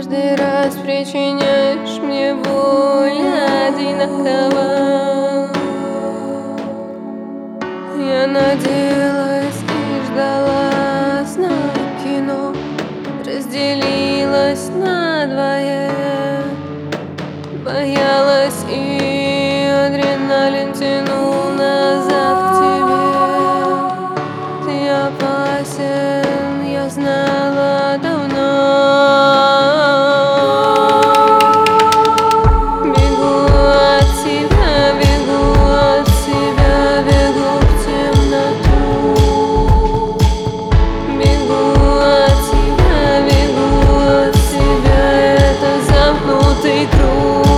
Каждый раз причиняешь мне боль одинаково. Я надеялась и ждала сна кино, разделилась надвое. Боялась, и адреналин тянул назад к тебе. Ты опасен, я знала давно. Бегу от тебя, бегу от тебя, бегу в темноту. Бегу от тебя, бегу от тебя, это замкнутый круг.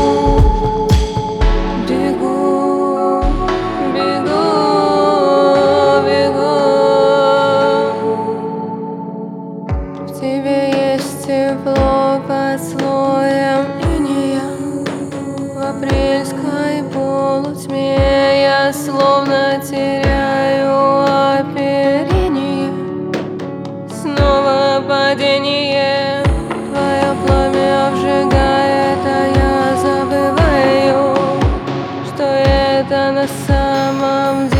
В тебе есть тепло под слоем инея. В апрельской полутьме я словно теряю оперение. Снова падение, твое пламя обжигает, а я забываю, что это на самом деле